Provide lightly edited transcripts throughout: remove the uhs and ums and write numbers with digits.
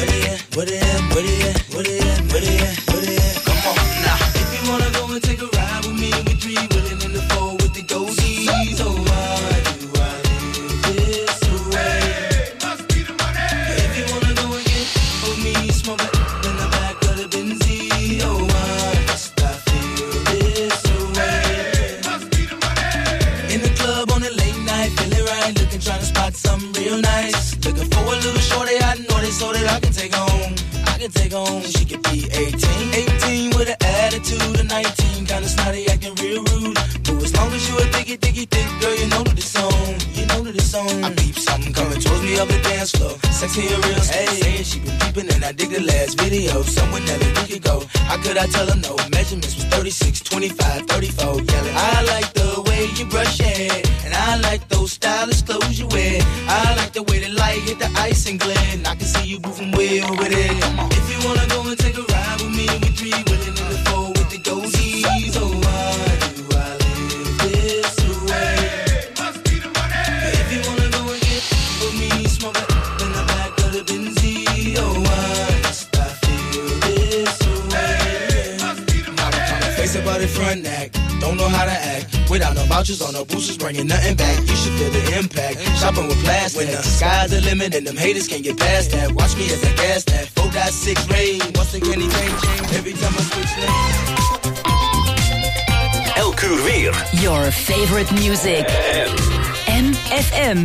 Where they at? Where they at? Where they at? Where they at? Where they at? Come on now. If you wanna go and take a ride with me, we three willing in the four with the goldies. Oh, why do I live this way? Hey, must be the money. If you wanna go and get with me, smoke it in the back of the Benzie. Oh, why must I feel this way? Hey, must be the money. In the club on a late night, feeling right, looking, trying to spot something real nice. Looking for a little shorty, I know they so that I can take home. Take home, she could be 18 with an attitude of 19, kinda snotty, acting real rude. But as long as you a thick girl, you know that it's on. You know that it's on. I peep something coming towards me up the dance floor. Sexy and real, saying she been peeping, and I dig the last video. Somewhere that we could go. How could I tell her no? Measurements was 36, 25, 34, yelling. I like the way you brush your hair, and I like those stylish clothes you wear. I like the way the light hit the ice and glare, and I can see you moving way over there. If you wanna go and take a ride with me, we three willing in the four with the goldies. Oh, why do I live this way? Hey, must be the money. If you wanna go and get with me, smoke it in the back of the Benzie. Oh, why must I feel this way? Hey, must be the money. Now I'm face about it front act, don't know how to act. Without no vouchers or no boosters, bringing nothing back. You should feel the impact. Shopping with plastic. When the sky's the limit and them haters can't get past that. Watch me as I gas that. 4.6 rain. Once again, anything change. Every time I switch lanes. Elk uur weer. Your favorite music. MFM.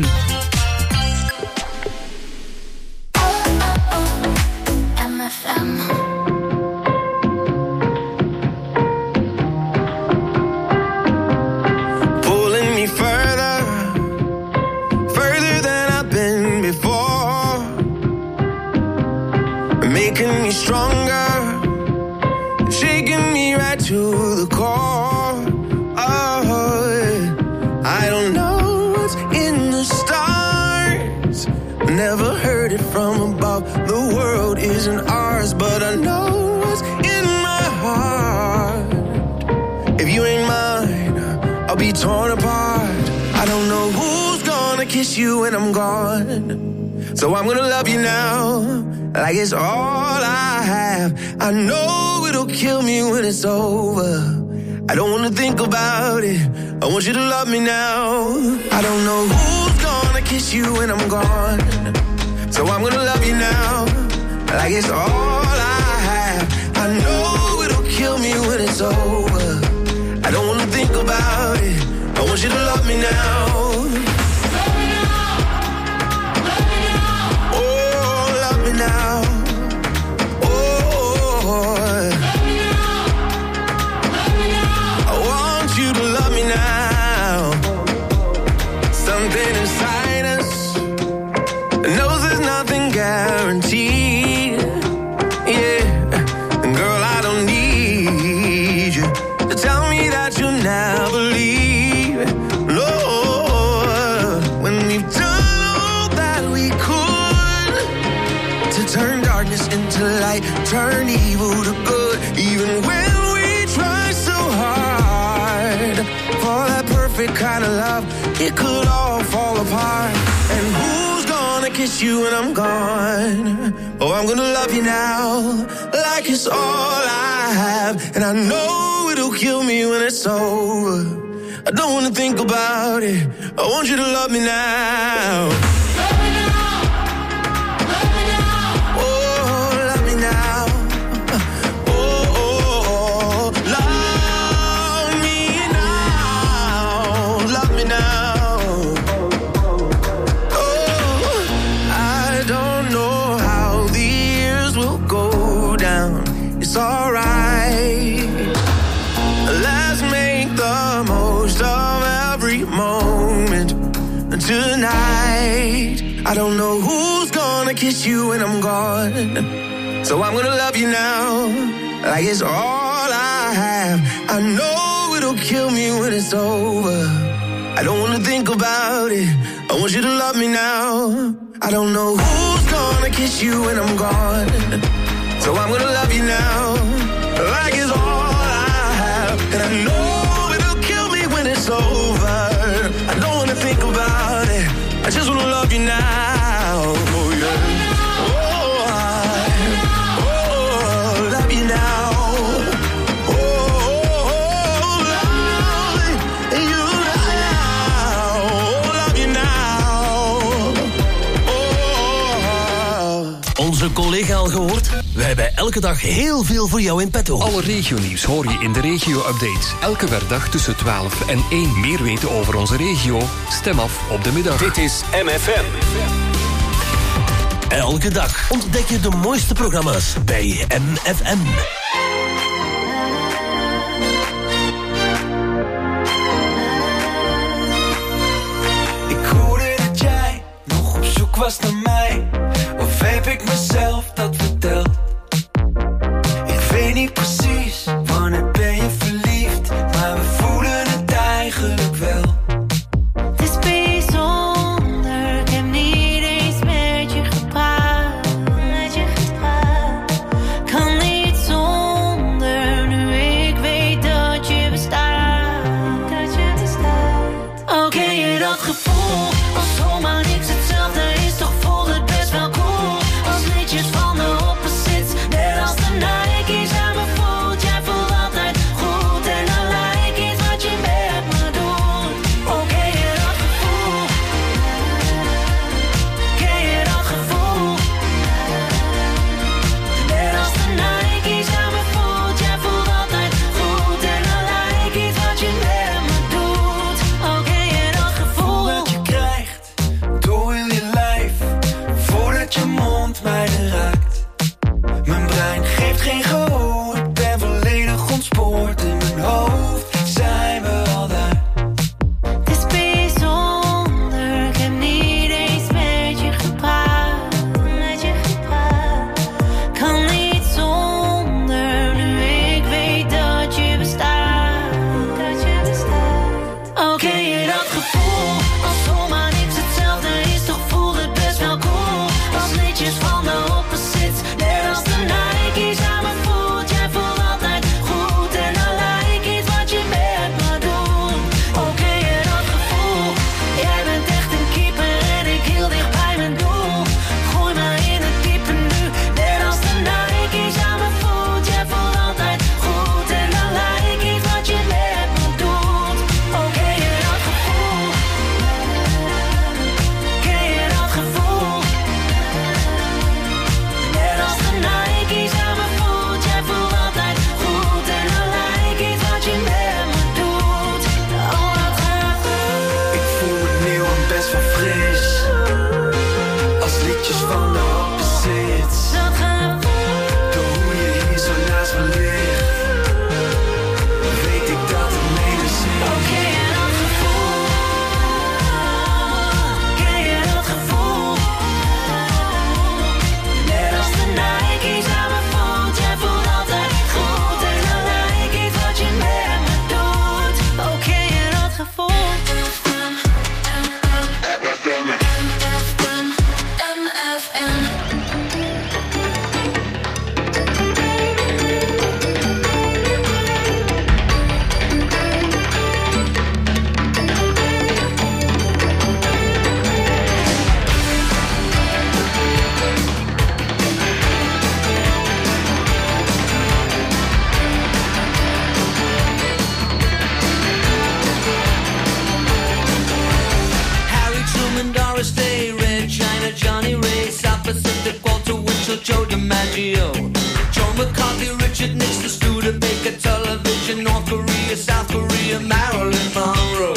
Making me stronger, shaking me right to the core. Oh, I don't know what's in the stars, never heard it from above. The world isn't ours, but I know what's in my heart. If you ain't mine, I'll be torn apart. I don't know who's gonna kiss you when I'm gone, so I'm gonna love you now like it's all I have. I know it'll kill me when it's over. I don't wanna think about it, I want you to love me now. I don't know who's gonna kiss you when I'm gone, so I'm gonna love you now like it's all I have. I know it'll kill me when it's over. I don't wanna think about it, I want you to love me now. Now, oh, I want you to love me now. Something inside us knows there's nothing guaranteed. Yeah, girl, I don't need you to tell me that you'll never leave. No, when we've done all that we could to turn darkness into light, turn evil to good, even when we try so hard for that perfect kind of love, it could all fall apart. And who's gonna kiss you when I'm gone? Oh, I'm gonna love you now like it's all I have. And I know it'll kill me when it's over. I don't wanna think about it, I want you to love me now. Alright, let's make the most of every moment tonight. I don't know who's gonna kiss you when I'm gone, so I'm gonna love you now like it's all I have. I know it'll kill me when it's over. I don't wanna think about it, I want you to love me now. I don't know who's gonna kiss you when I'm gone, so I'm gonna love you now like it's all I have. And I know it'll kill me when it's over. I don't wanna think about it, I just wanna love you now. Oh yeah. Oh, Onze collega al gehoord? We hebben elke dag heel veel voor jou in petto. Alle regionieuws hoor je in de regio-updates. Elke werkdag tussen 12 en 1. Meer weten over onze regio? Stem af op de middag. Dit is MFM. Elke dag ontdek je de mooiste programma's bij MFM. Ik hoorde dat jij nog op zoek was naar mij. Of heb ik mezelf dat verteld? Ik weet niet precies wanneer ben je verliefd, maar we voelen het eigenlijk wel. Het is bijzonder, ik heb niet eens met je gepraat. Kan niet zonder, nu ik weet dat je bestaat. Oh, ken je dat gevoel? Als zomaar niks hetzelfde is, toch voelt het best wel cool. Als liedjes van de opposites, net als de Nike's aan me voelt. Jij voelt altijd goed en dan lijkt iets wat je met me doet. Oh, ken je dat gevoel? Ken je dat gevoel? Net als de Nike's aan me voelt. Jij voelt altijd goed en dan lijkt iets wat je met me doet. Oh, ken je dat gevoel? Dat je krijgt door heel je lijf, voordat je mond mij raakt. Mijn brein geeft geen gehoor, ik ben volledig ontspoord. In mijn hoofd zijn we al daar. Het is bijzonder, ik heb niet eens met je gepraat. Kan niet zonder, nu ik weet dat je bestaat. Oh, ken je dat gevoel? Als zomaar niks hetzelfde is, toch voelt het best wel cool. Als liedjes van de opposites, net als de Nike's aan me voelt. Jij voelt altijd goed en dan lijkt iets wat je met me doet. Oh, ken je dat gevoel? Jij bent echt een keeper en ik heel dicht bij mijn doel. Gooi me in het diepe nu, net als de Nike's aan me voelt. Jij voelt altijd goed en dan lijkt iets wat je met me doet. Oh, ken je dat gevoel? Ken je dat gevoel? Net als de Nike's aan me voelt. Jij voelt altijd goed en dan lijkt iets wat je met me doet. Oh, dat gaat goed. Ik voel het nieuw en best wel fris, als liedjes van de opposites. Dat gaat goed. Door hoe je hier zo naast me ligt, weet ik dat het medicijn Oh, ken je dat gevoel? Ken je dat gevoel? Net als de Nike's aan me voelt. Jij voelt altijd goed en dan lijkt iets wat je met me doet. Oh, ken je dat gevoel? Harry Truman, Doris Day, Red China, Johnny Ray, South Pacific, Walter Winchell, Joe DiMaggio, Joe McCarthy, Richard Nixon, Studebaker, television, North Korea, South Korea, Marilyn Monroe.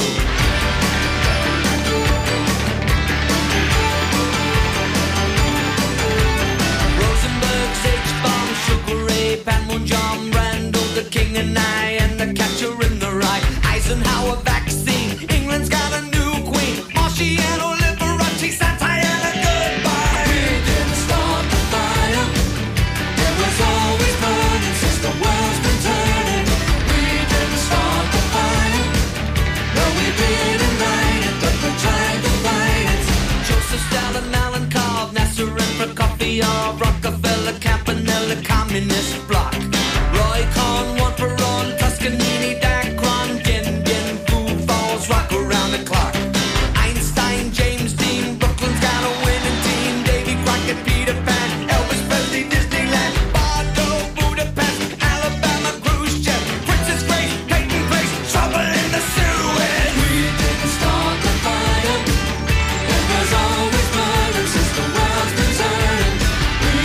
Rosenberg, H-Bomb, Sugar Ray, Panmon, John Randall, the King and I, and the Catcher in the Rye, Eisenhower vaccine, England's got a new queen, Marciano, Liberace, Santana, goodbye. We didn't start the fire, it was always burning since the world's been turning. We didn't start the fire, no we didn't light it, but we tried to fight it. Joseph Stalin, Alan Cobb, Nasser and Prokofiev, Rockefeller, Campanella, Communist Bloc, Roy Cohn, one for all, Toscanini, Dacron, Gin, Foo Falls, rock around the clock. Einstein, James Dean, Brooklyn's got a winning team, Davy Crockett, Peter Pan, Elvis Presley, Disneyland, Bardo, Budapest, Alabama, Khrushchev, Princess Grace, Peyton Place, trouble in the Suez. We didn't start the fire, it was always burning since the world's been turning. We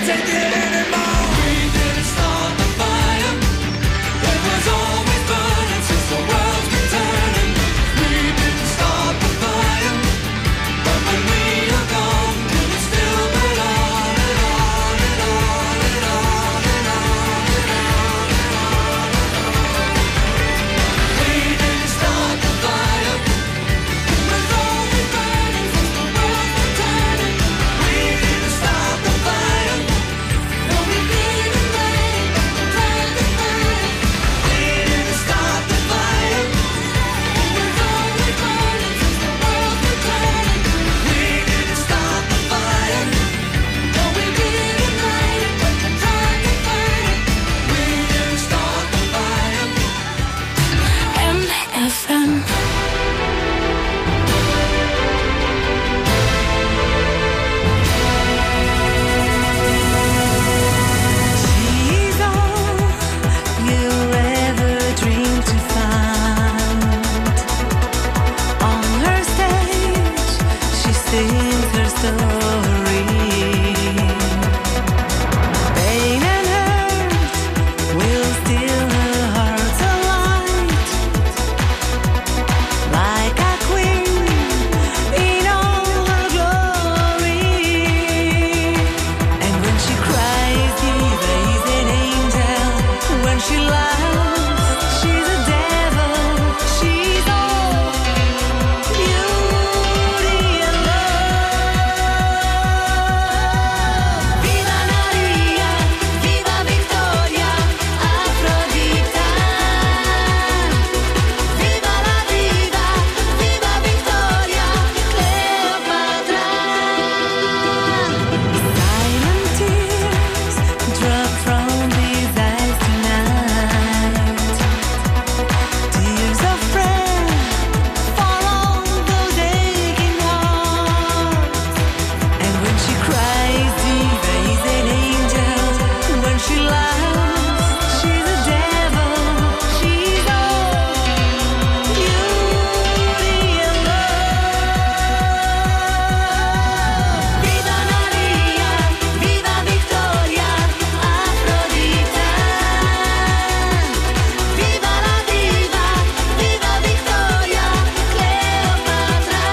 take it anymore. We didn't start the fire. It was always burning since the world's been turning. We didn't start the fire, but when we are gone, will it still burn on and on and on and on and on and on and on? We didn't start the fire. It was always burning since the world's been turning. We didn't start the fire. No, we didn't light it, but we tried to fight it. We didn't start the fire. It was always burning since the world's been turning. We didn't start the fire. No, we didn't light it, but we tried to fight it. We didn't start the fire. MFM. She's all you ever dream to find. On her stage, she sings her story. Pain and hurt will steal her heart alight. Like a queen in all her glory. And when she cries, Diva is an angel. When she laughs, she's a devil. She's all beauty and love. Viva Maria, viva Victoria, Afrodita. Viva la diva, viva Victoria, Cleopatra. Silent tears drop from these eyes tonight. Tears of prayer for all those aching hearts. And when she cries, Diva is an angel. When she laughs, she's a devil. She's all beauty and love. Viva Maria, viva Victoria, Afrodita. Viva la diva, viva Victoria, Cleopatra.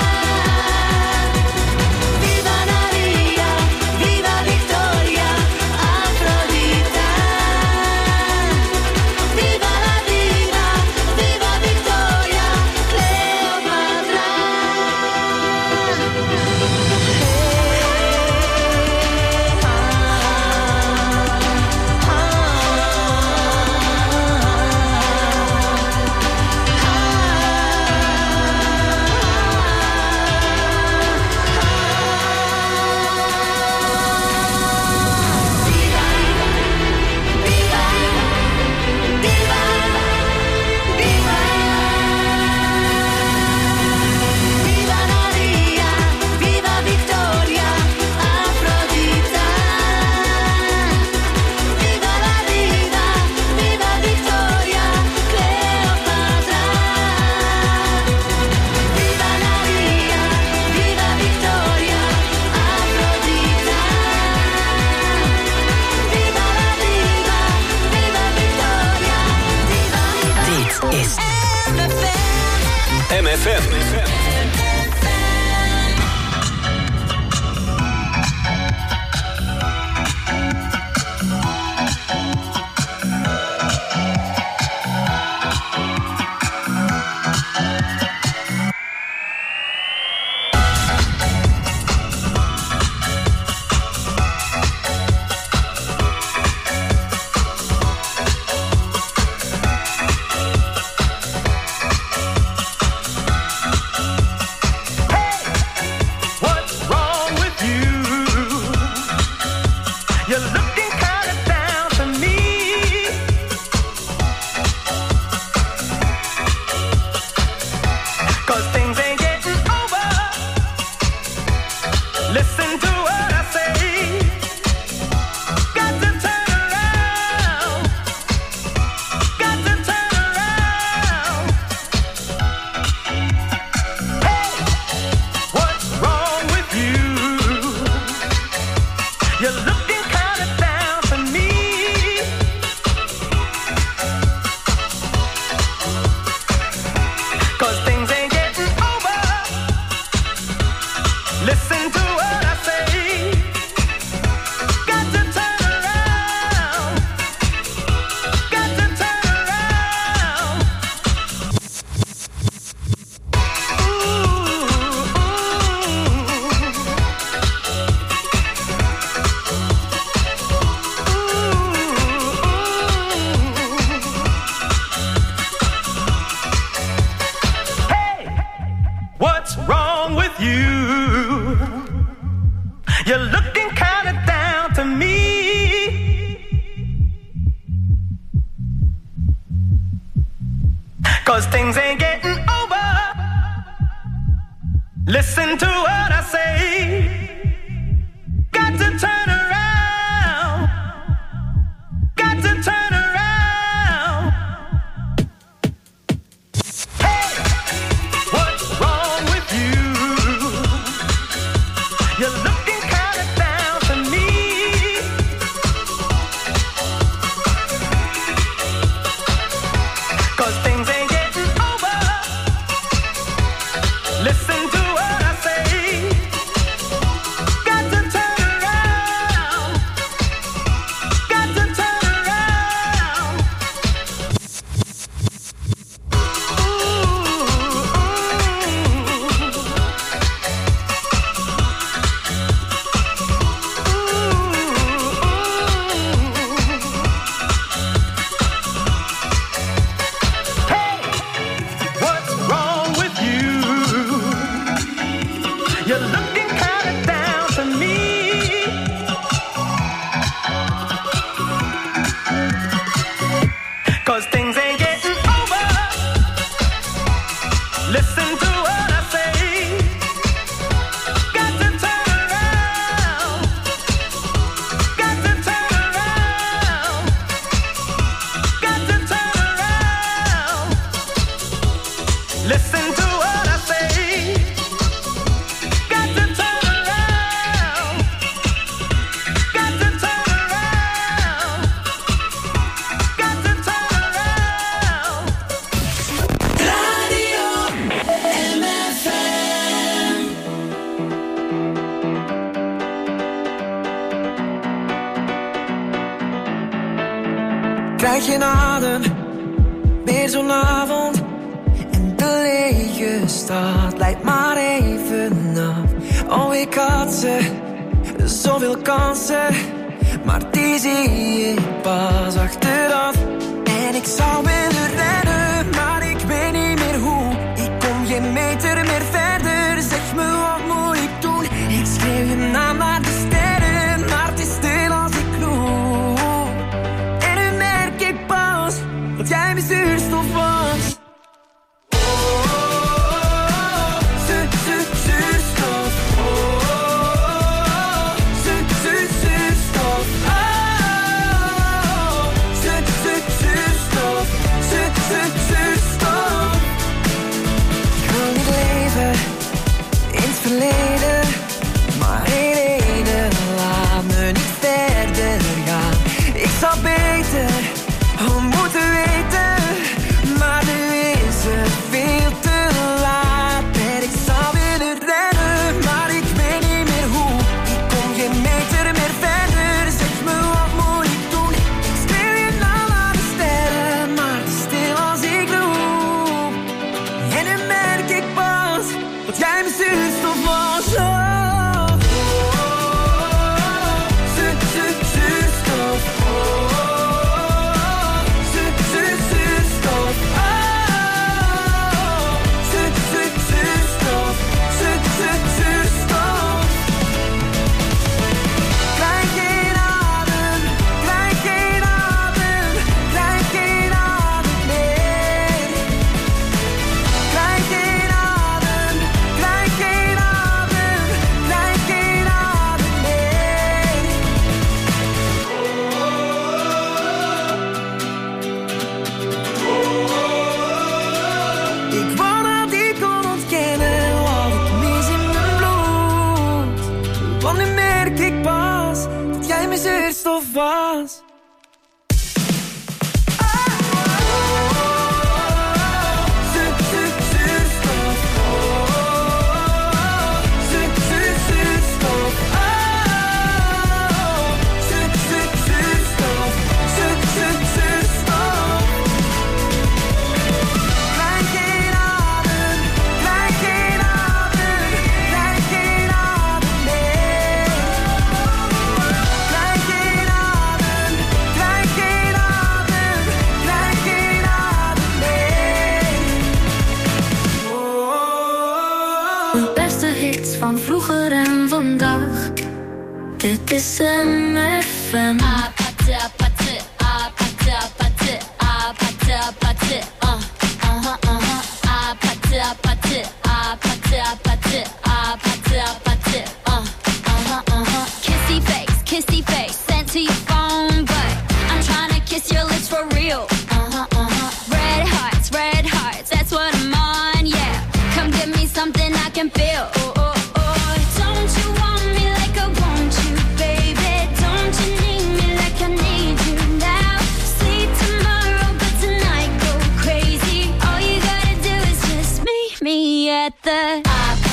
Viva Maria, viva Victoria, Afrodita. Viva la diva, viva Victoria, Viva Maria, viva Victoria, Afrodita. Viva la diva, viva Victoria, Cleopatra. Viva Maria, viva Victoria, Afrodita. Viva la diva, viva Victoria, diva. Dit is MFM. You're looking kind of You're looking kinda down to me. Cause things ain't getting over. Listen to what I say. Got to turn around. Got to turn around. Hey, what's wrong with you? You're looking kinda down to me. Cause things ain't getting over. Listen to what I say. Got to turn around. Got to turn around. Hey, what's wrong with you? You're looking kinda down to me. Cause things ain't getting over. Listen to what I say. Got to turn around. Got to turn around. Got to turn around. Listen to what I say. Got to turn around. Got to turn around. Got to turn around. Radio MFM. Krijg geen adem, weer zo'n avond. En de lege stad leidt maar even af. Oh, ik had ze, zoveel kansen. Maar die zie ik pas achteraf. En ik zou willen rennen, maar ik weet niet meer hoe. Ik kom geen meter meer verder, zeg me wat moet ik doen. Ik schreeuw je naam naar de sterren, maar het is stil als ik roep. En nu merk ik pas dat jij mijn zuurstof was. Zuurstof. Zuurstof. Zuurstof. Ik wil niet leven in het verleden, maar in ene laat me niet verder gaan. Ik zou beter moeten weten, maar nu is het veel te laat. En ik zou willen rennen, maar ik weet niet meer hoe. Ik kom geen meter meer verder, zeg me wat moet ik doen. Ik schreeuw je naam aan de sterren, maar het is stil als ik roep. En nu merk ik pas dat jij mijn zuurstof was. Zuurstof. Was. Krijg geen adem. Dit is MFM. Kissy face, sent to your phone, but I'm trying to kiss your lips for real. Red hearts, that's what I'm on, yeah. Come give me something I can feel. Oh, oh, oh. Don't you want me like I want you, baby? Don't you need me like I need you now? Sleep tomorrow, but tonight go crazy. All you gotta do is just meet me at the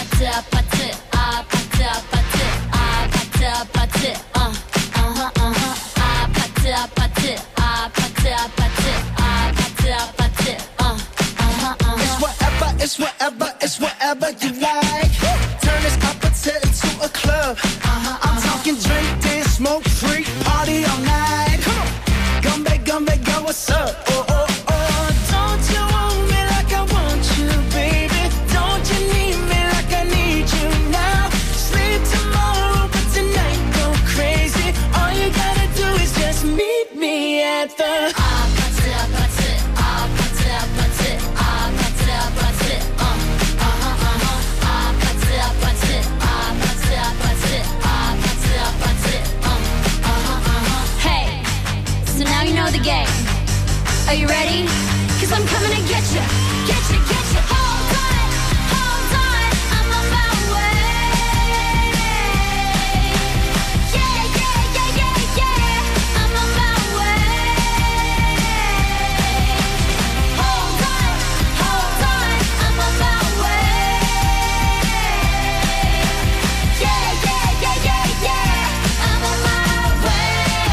It's whatever you like. Turn this opposite into a club. I'm talking drink, dance, smoke, freak, party all night. Come on, come back, girl, what's up? Oh, oh, oh. Don't you want me like I want you, baby? Don't you need me like I need you now? Sleep tomorrow, but tonight go crazy. All you gotta do is just meet me at the the game. Are you ready? 'Cause I'm coming to get you. Get you. Hold on, I'm on my way. Yeah, I'm on my way. Hold on, I'm on my way. Yeah, I'm on my way.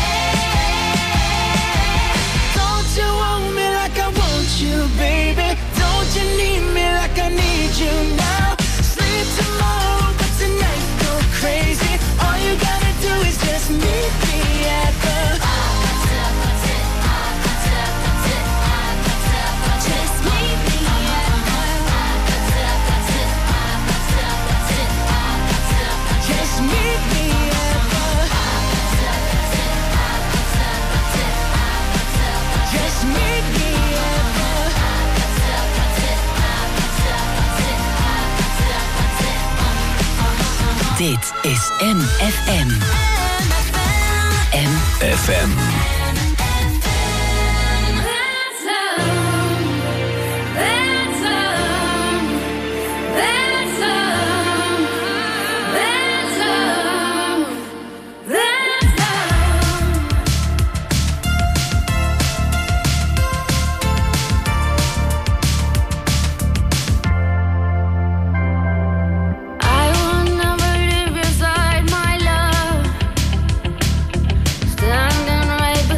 You, baby, don't you need me like I need you now? Sleep tomorrow, but tonight go crazy. All you gotta do is just meet me at the Just meet me at Just meet me at Just meet me. Dit is MFM. MFM. Standing right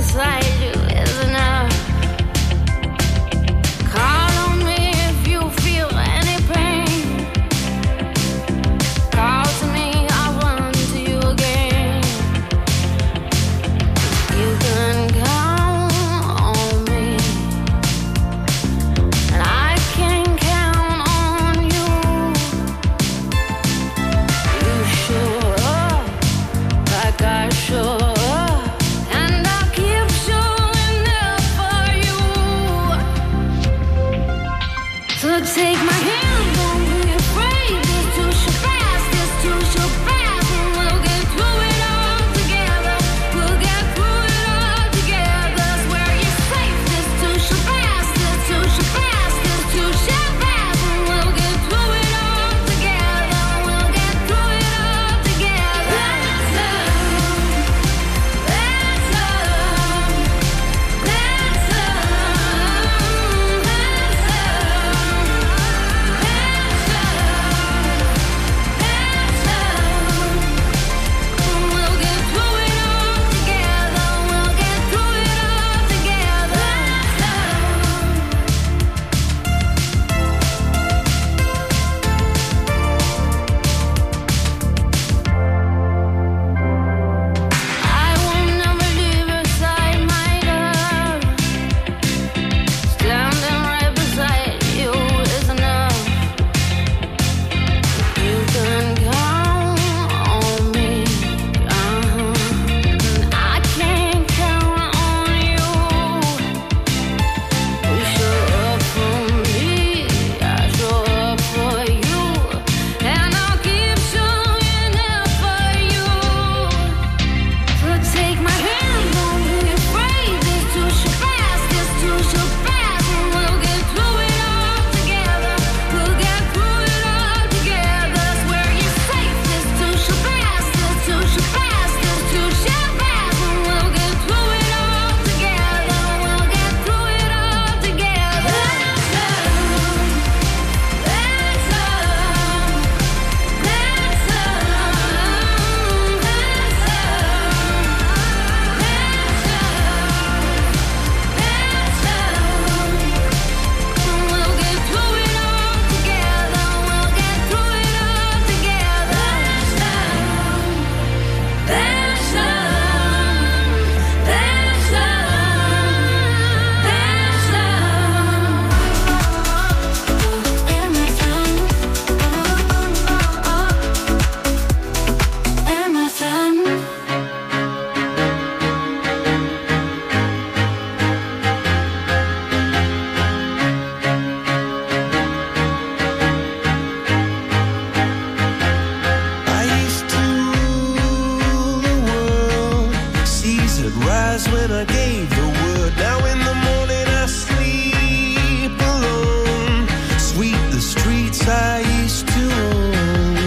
was when I gave the word. Now in the morning I sleep alone. Sweep the streets I used to own.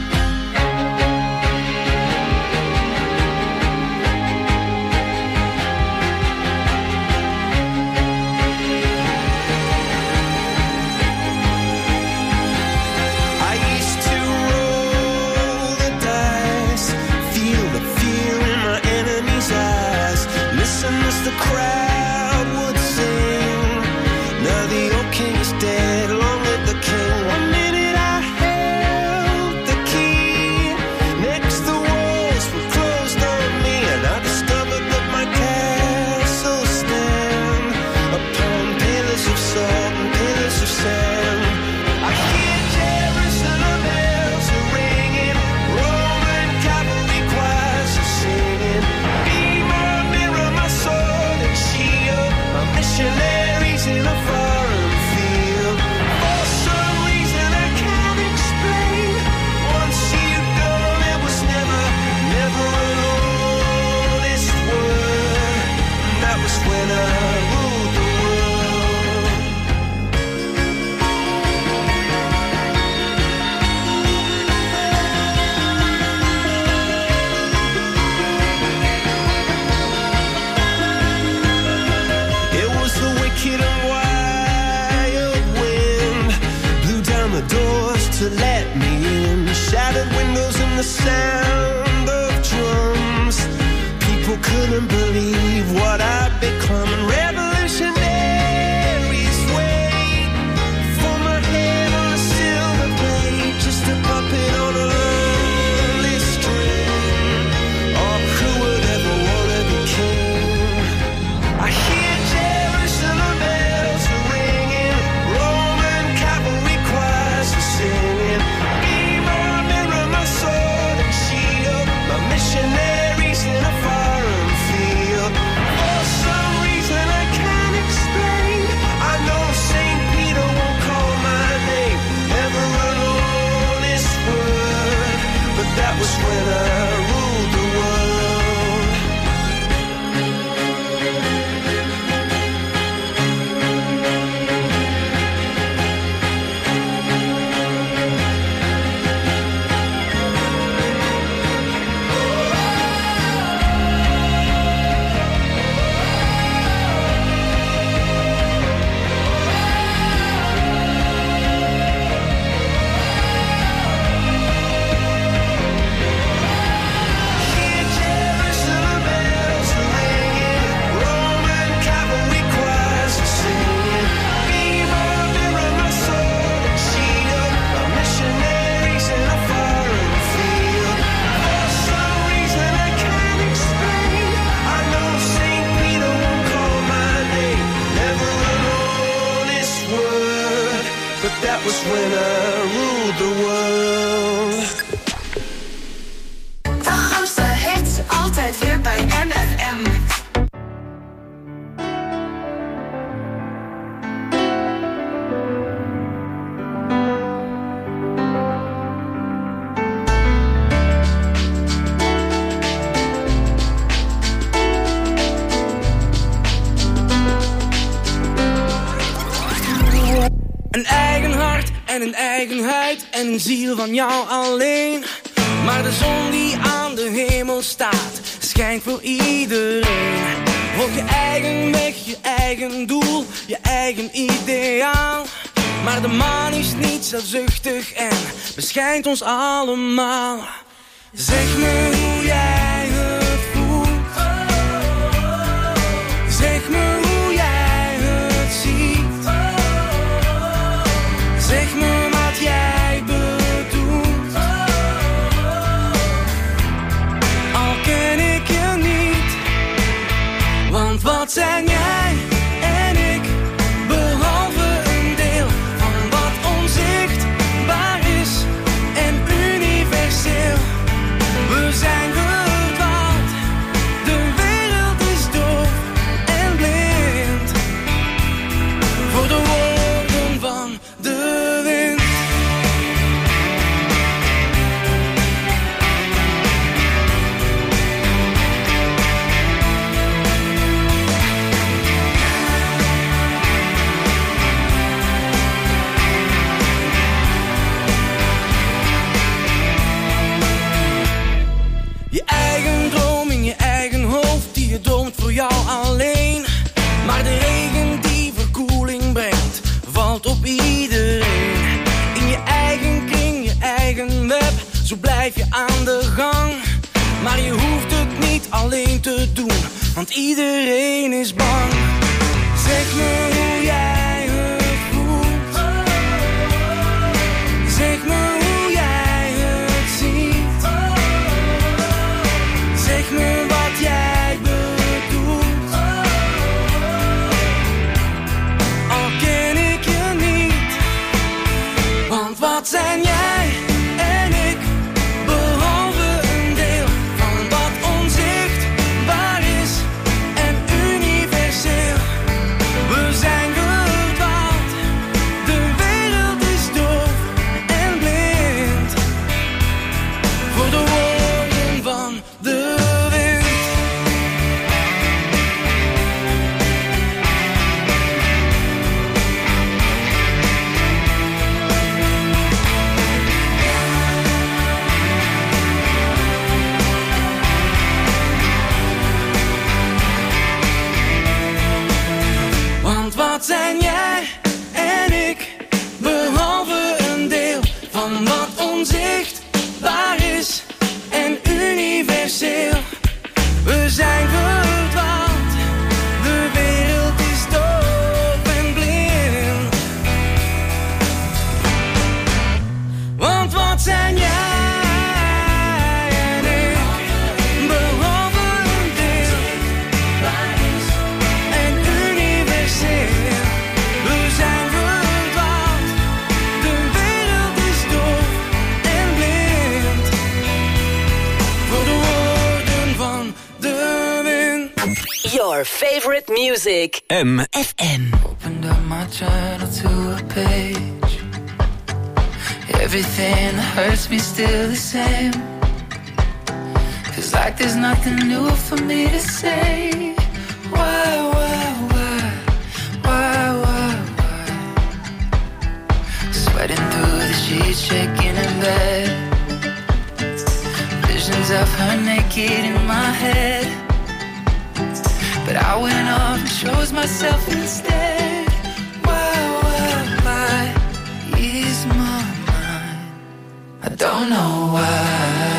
I used to roll the dice, feel the fear in my enemy's eyes, listen as the crowd would sing. Now the old king is dead, long live the king. One minute I held the key, next the walls were closed on me, and I discovered that my castle stand upon pillars of salt and pillars of sand. I hear Jerusalem bells are ringing, Roman cavalry choirs are singing. Be my mirror, my sword and shield, my missionaries in a foreign field. For some reason I can't explain, once you've gone it was never, never an honest word. And that was when I ruled the world. It was the wicked and wild wind, blew down the doors to let me in, shattered windows and the sound of drums. People couldn't believe what I'd become, and revolutionaries wait for my head on a silver plate, just a puppet on a lonely string. Oh, who would ever want to be king? I hear Jerusalem bells are ringing, Roman cavalry choirs are singing. Be my mirror, my sword and shield, my missionaries in a foreign field. For some reason I can't explain, I know St. Peter won't call my name, never an honest word, but that was when I ruled the world. Hear Jerusalem bells are ringing, Roman cavalry choirs are singing. Be my mirror, my sword and shield, my missionaries in a foreign field. For some reason I can't explain, I know St. Peter won't call my name, never an honest word, but that was when I ruled the world. De grootste hits, altijd weer bij MFM. Een eigen hart en een eigen huid en een ziel van jou alleen. Maar de zon die aan de hemel staat, schijnt voor iedereen. Volg je eigen weg, je eigen doel, je eigen ideaal. Maar de maan is niet zelfzuchtig en beschijnt ons allemaal. Zeg me hoe jij het voelt. Zeg me hoe jij het ziet. Zeg me wat jij bedoelt. Al ken ik je niet. Want wat zijn jij en ik, behalve een deel van wat onzichtbaar is en universeel. We zijn verdwaald. jou alleen. Maar de regen die verkoeling brengt, valt op iedereen. In je eigen kring, je eigen web, zo blijf je aan de gang. Maar je hoeft het niet alleen te doen, want iedereen is bang. Zeg me hoe jij het voelt. Zeg me hoe jij het ziet. Zeg me wat jij bedoelt. Al ken ik je niet. Want wat zijn jij en ik, behalve een deel van wat onzichtbaar is en universeel. We zijn verdwaald, de wereld is doof en blind voor de woorden van de wind. Want wat zijn jij en ik, behalve een deel van wat onzichtbaar is en universeel. We zijn verdwaald, de wereld is doof en blind. Want wat zijn jij en ik, behalve een deel en universeel. We zijn verdwaald, de wereld is doof en blind voor de woorden van de wind. Your favorite music. MFM. Opened up my journal to a page. Everything that hurts me still the same. Feels like there's nothing new for me to say. Why? Sweating through the sheets, shaking in bed. Visions of her naked in my head. But I went off and chose myself instead. Why ease my mind? I don't know why.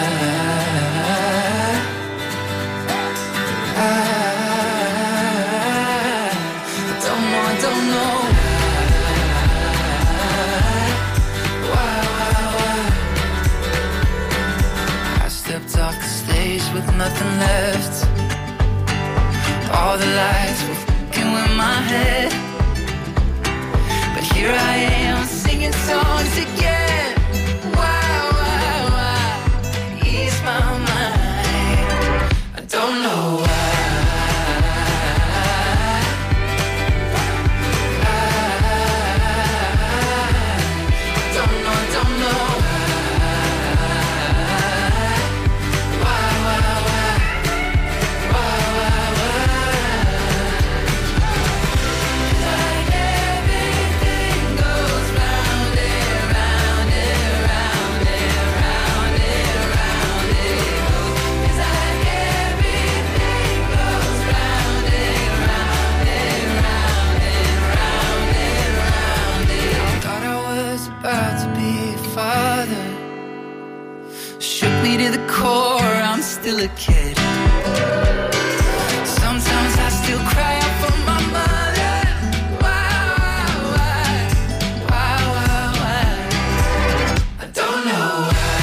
I don't know why. I stepped off the stage with nothing left. All the lights were f***ing with my head. But here I am singing songs again. Why ease my mind? I don't know why. To the core, I'm still a kid. Sometimes I still cry out for my mother. Why? I don't know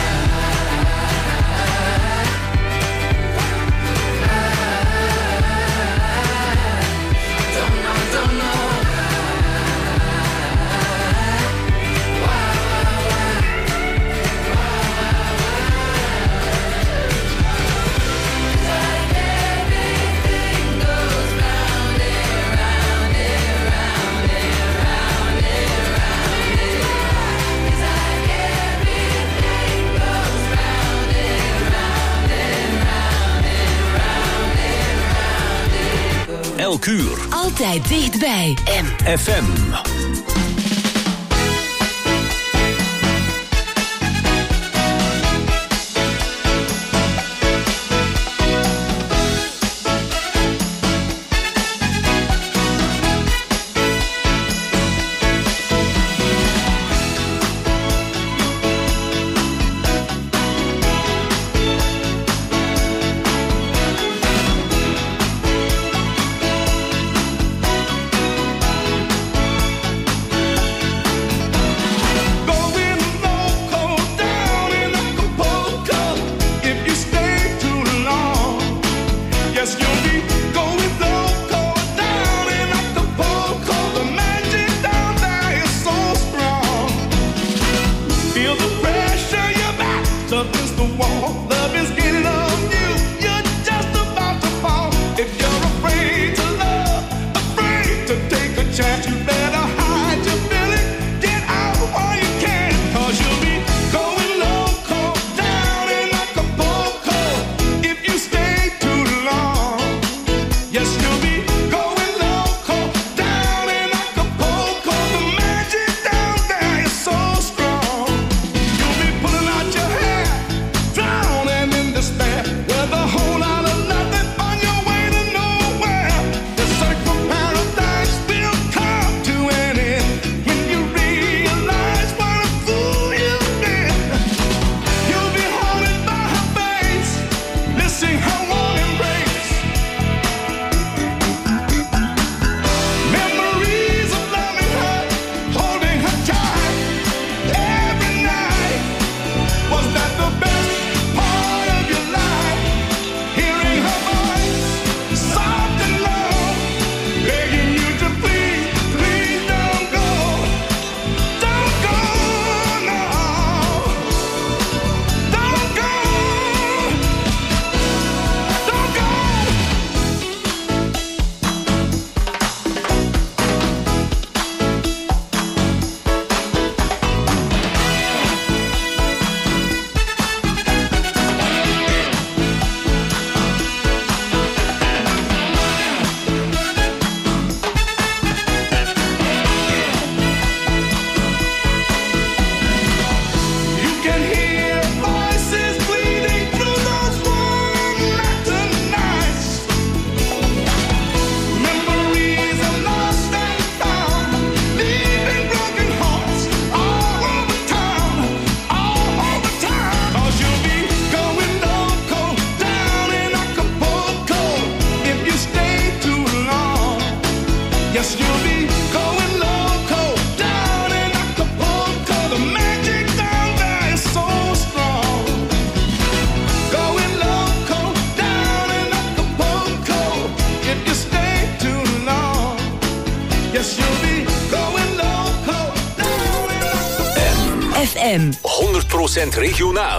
don't know. Elk uur. Altijd dichtbij. MFM. FM. 100% regionaal.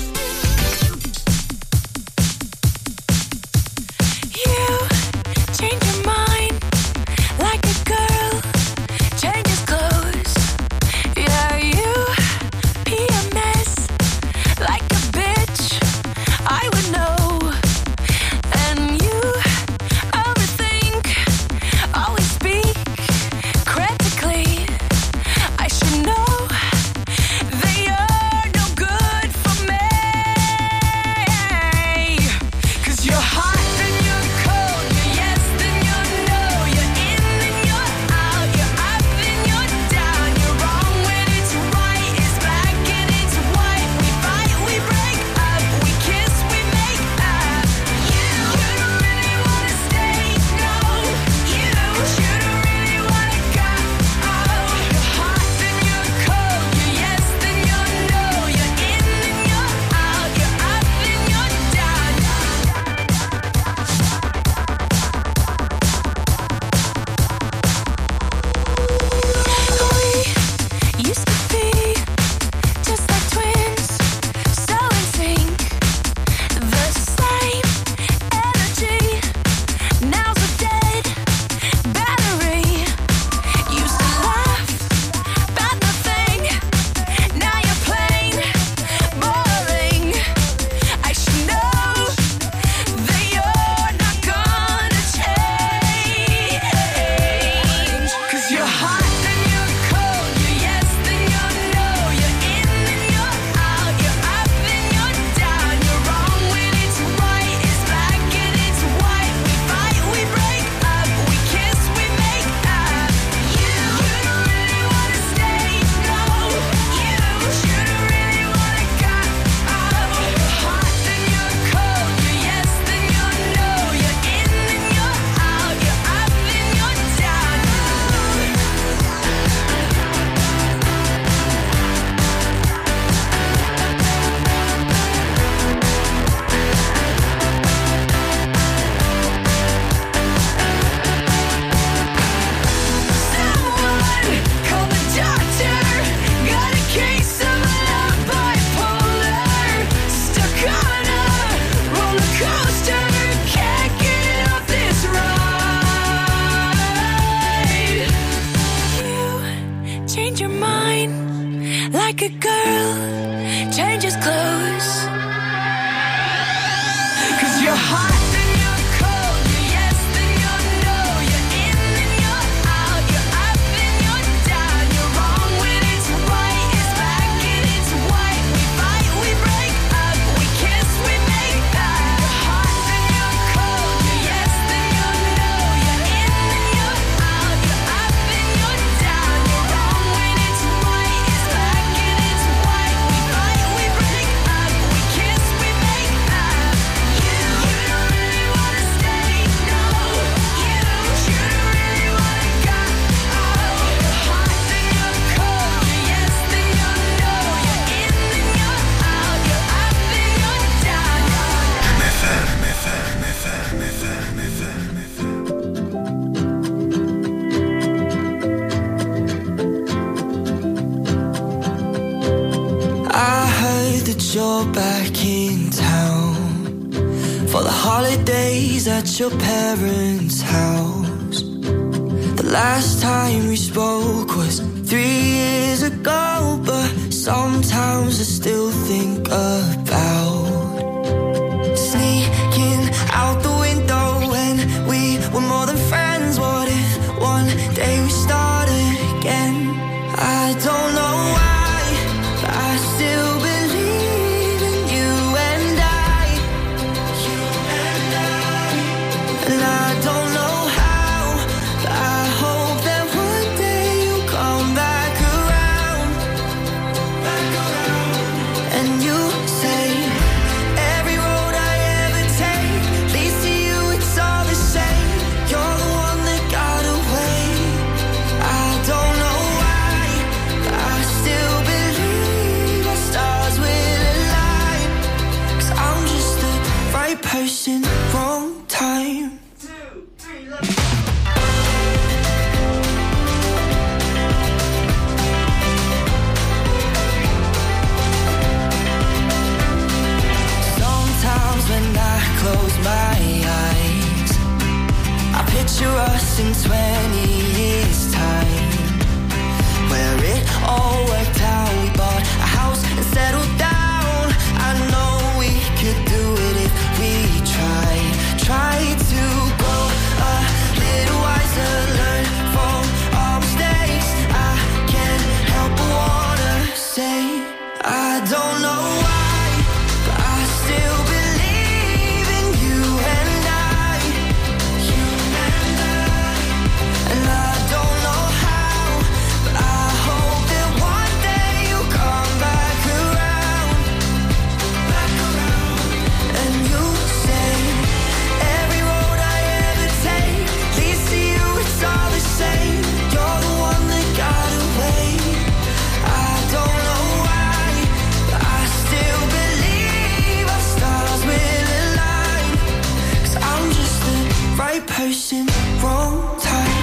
Change your mind like a girl changes clothes. Yeah, you be a mess like a bitch. I would know. And you overthink, always speak critically. I should know that you're no good for me. 'Cause you're hot and you're cold, you're yes then you're no, you're in and you're out, you're up and you're down, you're wrong when it's right, it's black and it's white, we fight, we break up, we kiss, we make up. You don't really wanna stay, no, you don't really wanna go. You're hot then you're cold, you're yes then you're no, you're in and you're out, you're up and you're down. We used to be just like twins, so in sync, the same energy. Now's a dead battery. Used to laugh about nothing, now you're plain boring. I should know that you're not gonna change. 'Cause you're hot then you're cold, you're yes then you're no, you're in and you're out, you're up and you're down, you're wrong when it's right, it's black and it's white, we fight, we break up, we kiss, we make up. You don't really wanna stay, no, you shouldn't really wanna go. You're hot then you're cold, you're yes then you're no, you're in and you're out, you're up and you're down. Someone call the doctor. Got a case of love bipolar. Stuck on a roller coaster. Can't get off this ride. You change your mind like a girl changes clothes. 'Cause you're hot then you're cold, you're yes then you're no, you're in and you're out, you're up and you're down, you're wrong when it's right, it's black and it's white, we fight, we break up, we kiss, we make up. You're hot then you're cold, you're yes then you're no, you're in and you're out, you're up and you're down, you're wrong when it's right, it's black and it's white, we fight, we break up, we kiss, we make up. You don't really wanna stay, no, you shouldn't really wanna go. You're hot then you're cold, you're yes then you're no, you're in and you're out, you're up and you're down. I heard that you're back in town for the holidays at your parents' house. The last time we spoke was 3 years ago, but sometimes I still think about sneaking out the window when we were more than friends. What if one day we started again? I don't know why, but I still believe in you and I. And I don't know how, but I hope that one day you'll come back around. And you say every road I ever take leads to you, it's all the same. You're the one that got away. I don't know why, but I still believe our stars will align. 'Cause I'm just the right person, wrong time. Picture us in 20 years' time, where it all worked out. We bought a house and settled down. I know we could do it if we tried to grow a little wiser, learn from our mistakes. I can't help but wanna say I don't know why, but I still believe in you and I. And I don't know how, but I hope that one day you'll come back around. And you'll say every road I ever take leads to you, it's all the same. You're the one that got away. I don't know why, but I still believe our stars will align. 'Cause I'm just the right person, wrong time.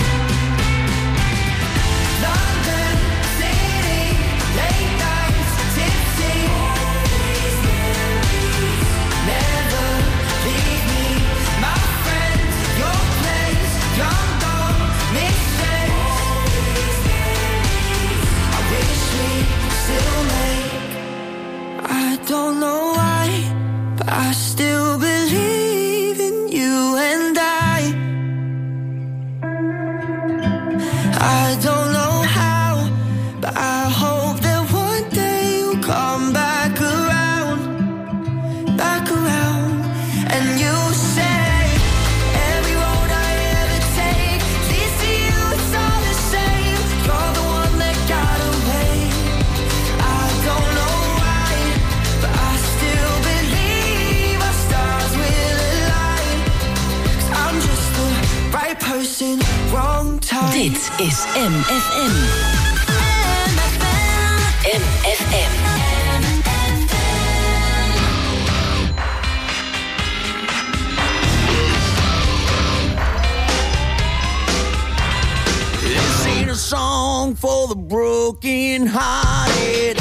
London City, late nights, tipsy. Never leave me, my friend. Your place, young, dumb mistakes. I wish we still make. I don't know why, but I still believe in you and I don't know how, but I hope that one day you'll come back around, and you say every road I ever take leads to you, it's all the same. You're the one that got away. I don't know why, but I still believe our stars will align. 'Cause I'm just the right person, wrong time. Dit is MFM. MFM. This ain't a song for the broken hearted.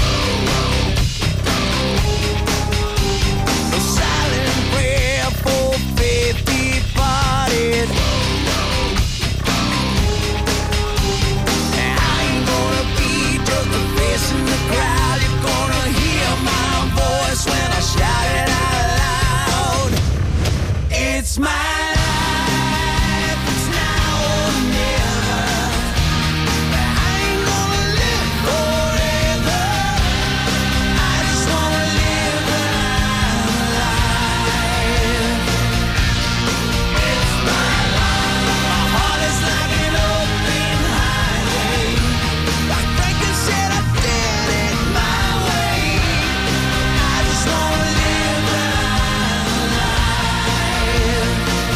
A silent prayer for faith departed. I ain't gonna be just a face in the crowd. You're gonna hear my voice when I shout it out loud. It's my life, it's now or never. I ain't gonna live forever. I just wanna live when I'm alive. It's my life. My heart is like an open highway. Like Franklin said, I did it my way. I just wanna live when I'm alive.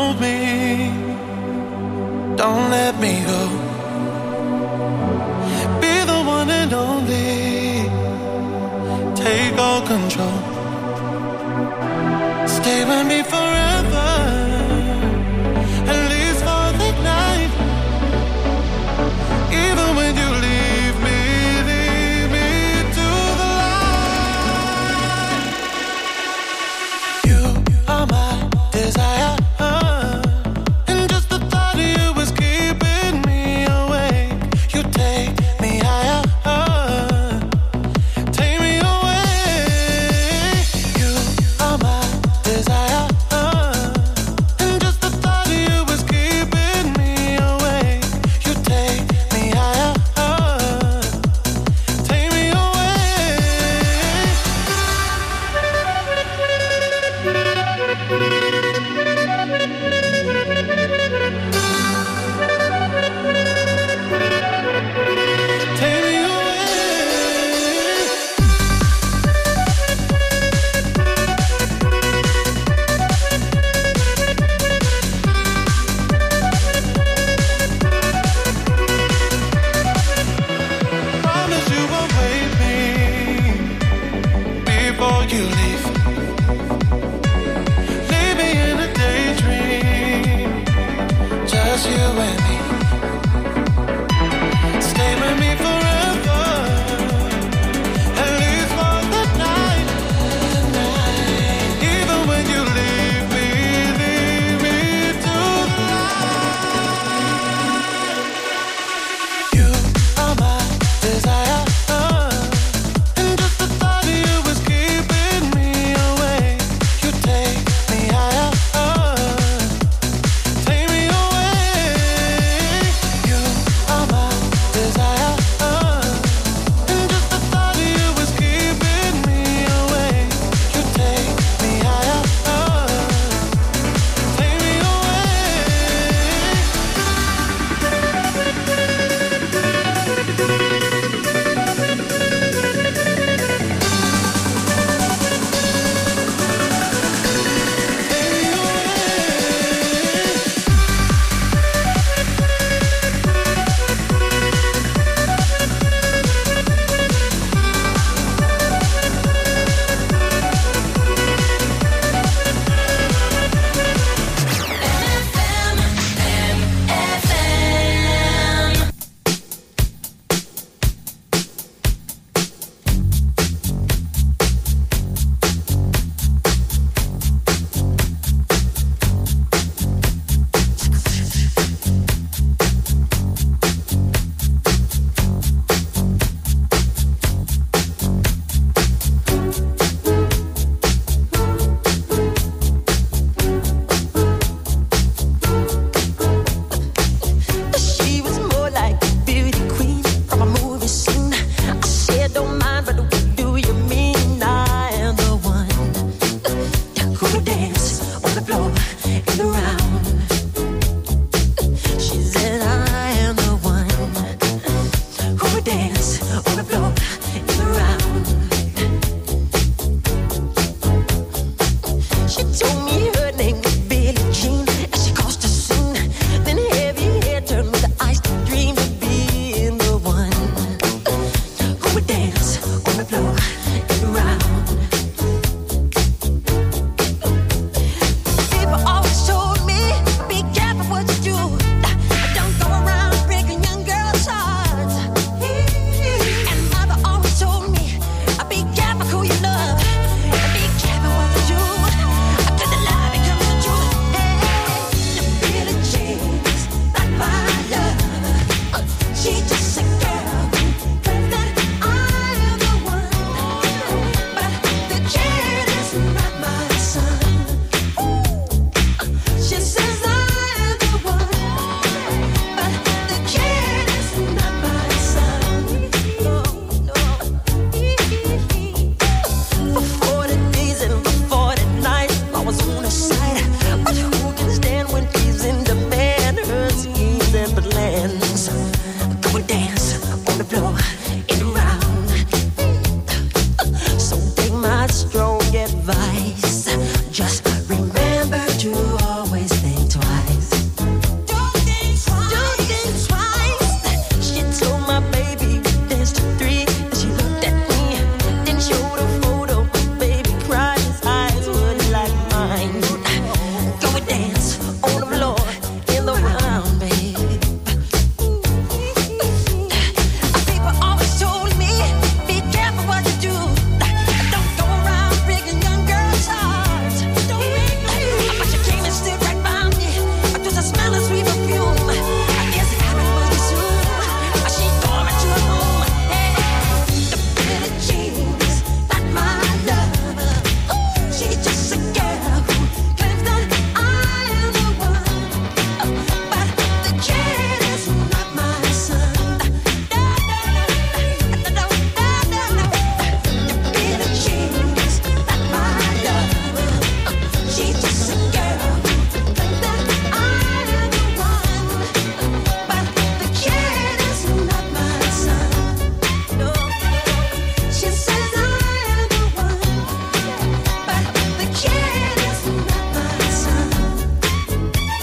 hold me. Don't let me go. Be the one and only. Take all control. Stay with me for